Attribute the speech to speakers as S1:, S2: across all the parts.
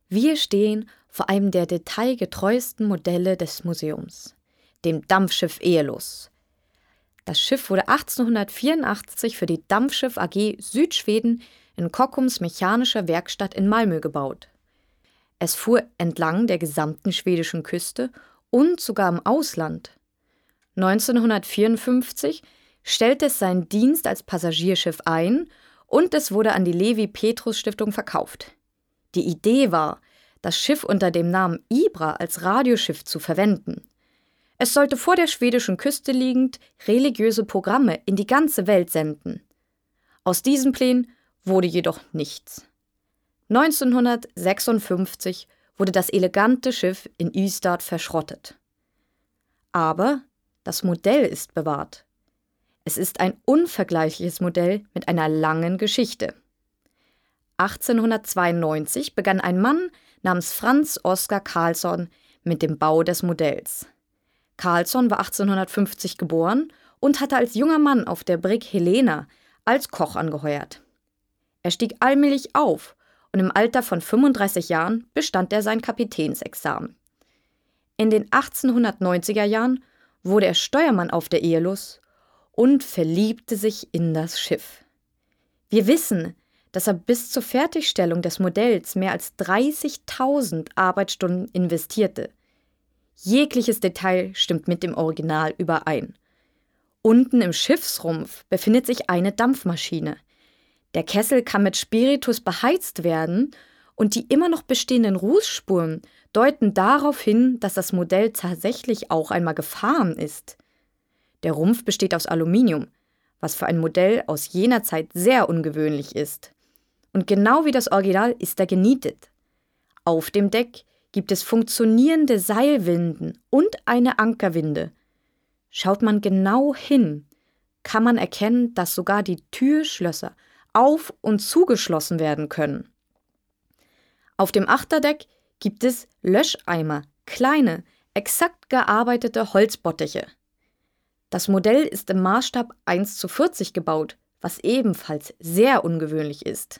S1: Wir stehen vor einem der detailgetreuesten Modelle des Museums, dem Dampfschiff Aeolus. Das Schiff wurde 1884 für die Dampfschiff AG Südschweden in Kockums mechanischer Werkstatt in Malmö gebaut. Es fuhr entlang der gesamten schwedischen Küste und sogar im Ausland. 1954 stellte es seinen Dienst als Passagierschiff ein und es wurde an die Levi-Petrus-Stiftung verkauft. Die Idee war, das Schiff unter dem Namen Ibra als Radioschiff zu verwenden. Es sollte vor der schwedischen Küste liegend religiöse Programme in die ganze Welt senden. Aus diesen Plänen wurde jedoch nichts. 1956 wurde das elegante Schiff in Ystad verschrottet. Aber das Modell ist bewahrt. Es ist ein unvergleichliches Modell mit einer langen Geschichte. 1892 begann ein Mann namens Franz Oskar Carlsson mit dem Bau des Modells. Carlsson war 1850 geboren und hatte als junger Mann auf der Brigg Helena als Koch angeheuert. Er stieg allmählich auf und im Alter von 35 Jahren bestand er sein Kapitänsexamen. In den 1890er Jahren wurde er Steuermann auf der Aeolus und verliebte sich in das Schiff. Wir wissen, dass er bis zur Fertigstellung des Modells mehr als 30.000 Arbeitsstunden investierte. Jegliches Detail stimmt mit dem Original überein. Unten im Schiffsrumpf befindet sich eine Dampfmaschine. Der Kessel kann mit Spiritus beheizt werden und die immer noch bestehenden Rußspuren deuten darauf hin, dass das Modell tatsächlich auch einmal gefahren ist. Der Rumpf besteht aus Aluminium, was für ein Modell aus jener Zeit sehr ungewöhnlich ist. Und genau wie das Original ist er genietet. Auf dem Deck gibt es funktionierende Seilwinden und eine Ankerwinde. Schaut man genau hin, kann man erkennen, dass sogar die Türschlösser auf- und zugeschlossen werden können. Auf dem Achterdeck gibt es Löscheimer, kleine, exakt gearbeitete Holzbottiche. Das Modell ist im Maßstab 1:40 gebaut, was ebenfalls sehr ungewöhnlich ist.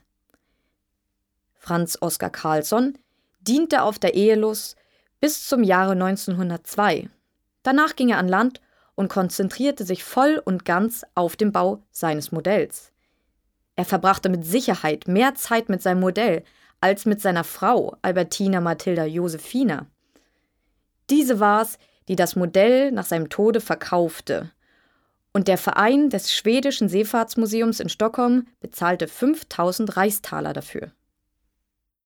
S1: Franz Oskar Carlsson diente auf der Aeolus bis zum Jahre 1902. Danach ging er an Land und konzentrierte sich voll und ganz auf den Bau seines Modells. Er verbrachte mit Sicherheit mehr Zeit mit seinem Modell als mit seiner Frau Albertina Mathilda Josephina. Diese war es, die das Modell nach seinem Tode verkaufte. Und der Verein des Schwedischen Seefahrtsmuseums in Stockholm bezahlte 5.000 Reichstaler dafür.